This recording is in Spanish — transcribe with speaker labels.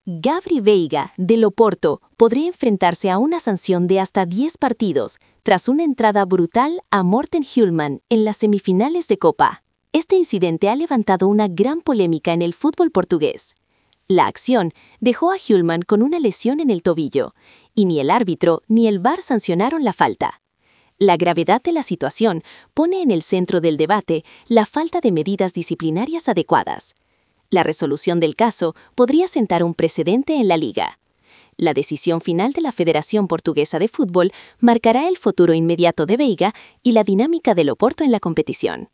Speaker 1: Gabri Veiga, del Oporto, podría enfrentarse a una sanción de hasta 10 partidos tras una entrada brutal a Morten Hjulmand en las semifinales de Copa. Este incidente ha levantado una gran polémica en el fútbol portugués. La acción dejó a Hjulmand con una lesión en el tobillo, y ni el árbitro ni el VAR sancionaron la falta. La gravedad de la situación pone en el centro del debate la falta de medidas disciplinarias adecuadas. La resolución del caso podría sentar un precedente en la liga. La decisión final de la Federación Portuguesa de Fútbol marcará el futuro inmediato de Veiga y la dinámica del Oporto en la competición.